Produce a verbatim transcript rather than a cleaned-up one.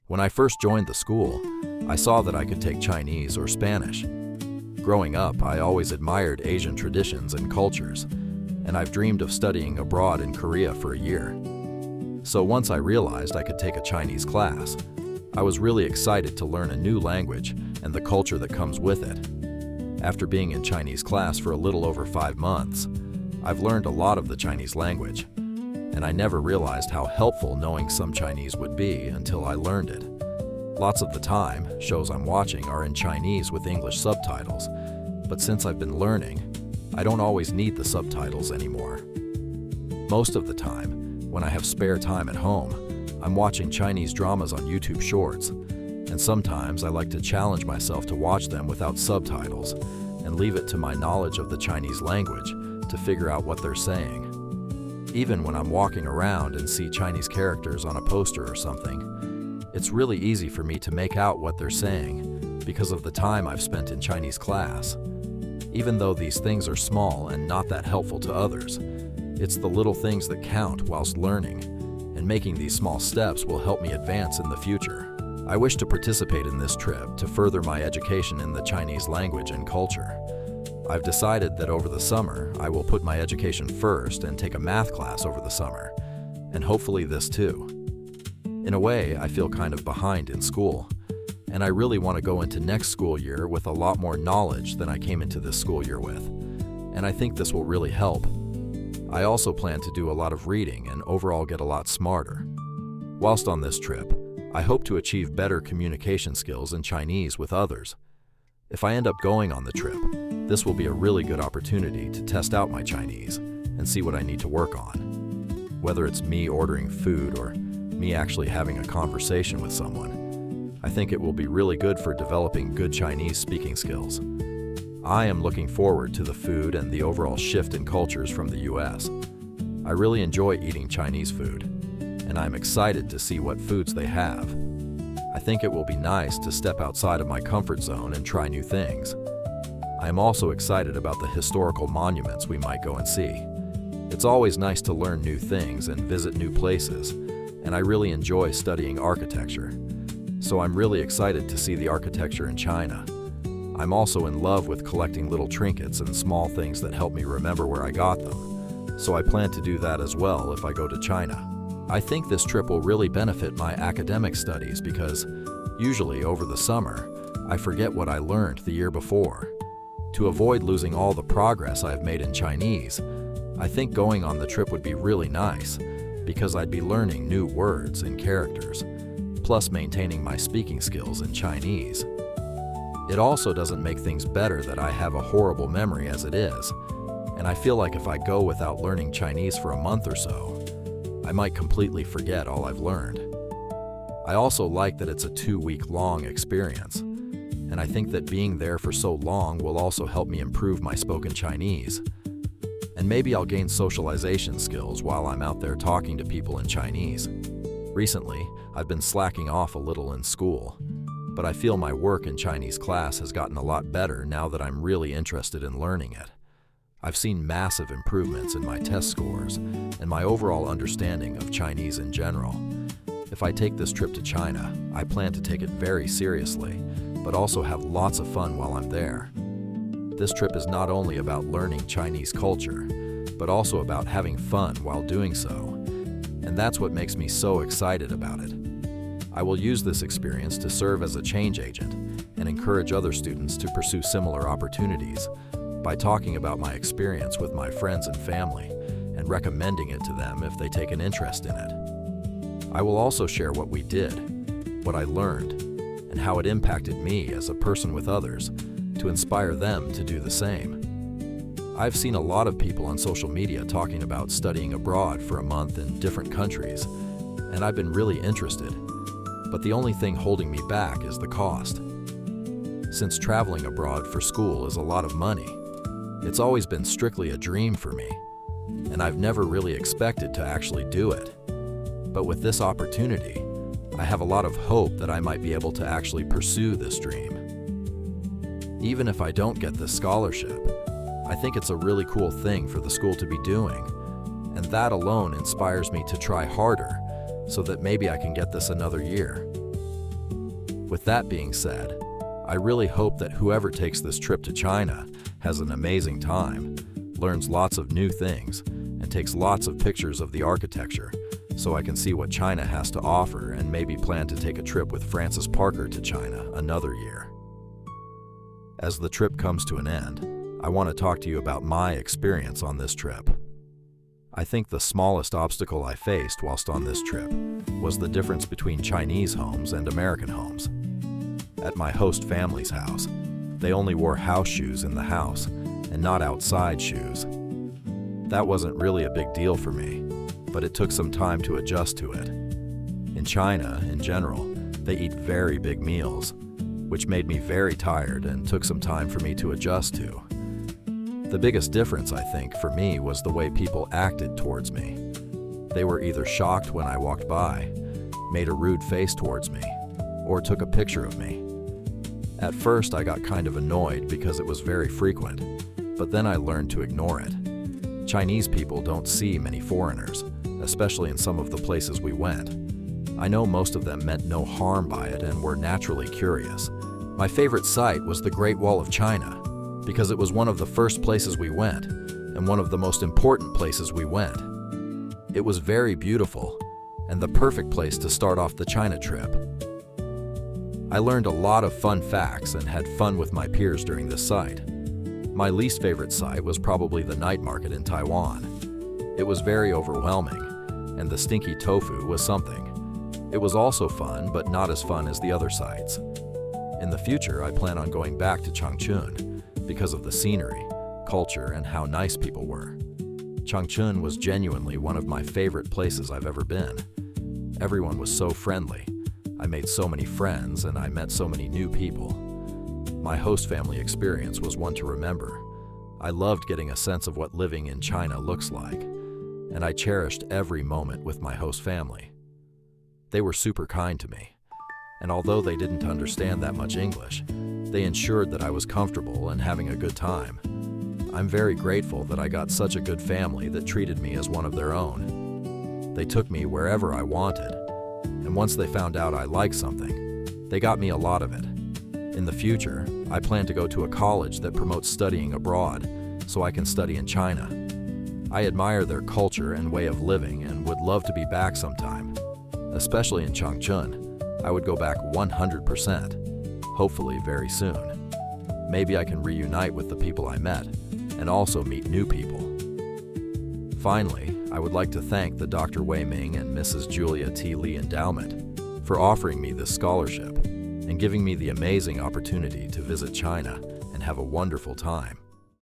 When I first joined the school, I saw that I could take Chinese or Spanish. Growing up, I always admired Asian traditions and cultures, and I've dreamed of studying abroad in Korea for a year. So once I realized I could take a Chinese class, I was really excited to learn a new language and the culture that comes with it. After being in Chinese class for a little over five months, I've learned a lot of the Chinese language, and I never realized how helpful knowing some Chinese would be until I learned it. Lots of the time, shows I'm watching are in Chinese with English subtitles, but since I've been learning, I don't always need the subtitles anymore. Most of the time, when I have spare time at home, I'm watching Chinese dramas on YouTube Shorts, and sometimes I like to challenge myself to watch them without subtitles and leave it to my knowledge of the Chinese language to figure out what they're saying. Even when I'm walking around and see Chinese characters on a poster or something, it's really easy for me to make out what they're saying because of the time I've spent in Chinese class. Even though these things are small and not that helpful to others, it's the little things that count whilst learning, and making these small steps will help me advance in the future. I wish to participate in this trip to further my education in the Chinese language and culture. I've decided that over the summer, I will put my education first and take a math class over the summer, and hopefully this too. In a way, I feel kind of behind in school, and I really want to go into next school year with a lot more knowledge than I came into this school year with, and I think this will really help. I also plan to do a lot of reading and overall get a lot smarter. Whilst on this trip, I hope to achieve better communication skills in Chinese with others. If I end up going on the trip, this will be a really good opportunity to test out my Chinese and see what I need to work on. Whether it's me ordering food or me actually having a conversation with someone, I think it will be really good for developing good Chinese speaking skills. I am looking forward to the food and the overall shift in cultures from the U S. I really enjoy eating Chinese food, and I'm excited to see what foods they have. I think it will be nice to step outside of my comfort zone and try new things. I am also excited about the historical monuments we might go and see. It's always nice to learn new things and visit new places, and I really enjoy studying architecture. So I'm really excited to see the architecture in China. I'm also in love with collecting little trinkets and small things that help me remember where I got them, so I plan to do that as well if I go to China. I think this trip will really benefit my academic studies because, usually over the summer, I forget what I learned the year before. To avoid losing all the progress I've made in Chinese, I think going on the trip would be really nice because I'd be learning new words and characters, plus maintaining my speaking skills in Chinese. It also doesn't make things better that I have a horrible memory as it is, and I feel like if I go without learning Chinese for a month or so, I might completely forget all I've learned. I also like that it's a two-week long experience, and I think that being there for so long will also help me improve my spoken Chinese. And maybe I'll gain socialization skills while I'm out there talking to people in Chinese. Recently, I've been slacking off a little in school, but I feel my work in Chinese class has gotten a lot better now that I'm really interested in learning it. I've seen massive improvements in my test scores and my overall understanding of Chinese in general. If I take this trip to China, I plan to take it very seriously, but also have lots of fun while I'm there. This trip is not only about learning Chinese culture, but also about having fun while doing so, and that's what makes me so excited about it. I will use this experience to serve as a change agent and encourage other students to pursue similar opportunities by talking about my experience with my friends and family and recommending it to them if they take an interest in it. I will also share what we did, what I learned, and how it impacted me as a person with others to inspire them to do the same. I've seen a lot of people on social media talking about studying abroad for a month in different countries, and I've been really interested, but the only thing holding me back is the cost. Since traveling abroad for school is a lot of money, it's always been strictly a dream for me, and I've never really expected to actually do it. But with this opportunity, I have a lot of hope that I might be able to actually pursue this dream. Even if I don't get this scholarship, I think it's a really cool thing for the school to be doing, and that alone inspires me to try harder so that maybe I can get this another year. With that being said, I really hope that whoever takes this trip to China has an amazing time, learns lots of new things, and takes lots of pictures of the architecture so I can see what China has to offer and maybe plan to take a trip with Francis Parker to China another year. As the trip comes to an end, I want to talk to you about my experience on this trip. I think the smallest obstacle I faced whilst on this trip was the difference between Chinese homes and American homes. At my host family's house, they only wore house shoes in the house and not outside shoes. That wasn't really a big deal for me, but it took some time to adjust to it. In China, in general, they eat very big meals, which made me very tired and took some time for me to adjust to. The biggest difference, I think, for me was the way people acted towards me. They were either shocked when I walked by, made a rude face towards me, or took a picture of me. At first, I got kind of annoyed because it was very frequent, but then I learned to ignore it. Chinese people don't see many foreigners, especially in some of the places we went. I know most of them meant no harm by it and were naturally curious. My favorite site was the Great Wall of China, because it was one of the first places we went, and one of the most important places we went. It was very beautiful, and the perfect place to start off the China trip. I learned a lot of fun facts and had fun with my peers during this site. My least favorite site was probably the night market in Taiwan. It was very overwhelming, and the stinky tofu was something. It was also fun, but not as fun as the other sites. In the future, I plan on going back to Changchun because of the scenery, culture, and how nice people were. Changchun was genuinely one of my favorite places I've ever been. Everyone was so friendly. I made so many friends and I met so many new people. My host family experience was one to remember. I loved getting a sense of what living in China looks like, and I cherished every moment with my host family. They were super kind to me, and although they didn't understand that much English, they ensured that I was comfortable and having a good time. I'm very grateful that I got such a good family that treated me as one of their own. They took me wherever I wanted, and once they found out I liked something, they got me a lot of it. In the future, I plan to go to a college that promotes studying abroad so I can study in China. I admire their culture and way of living and would love to be back sometime. Especially in Changchun, I would go back one hundred percent. Hopefully very soon. Maybe I can reunite with the people I met and also meet new people. Finally, I would like to thank the Doctor Wei Ming and Missus Julia T. Lee Endowment for offering me this scholarship and giving me the amazing opportunity to visit China and have a wonderful time.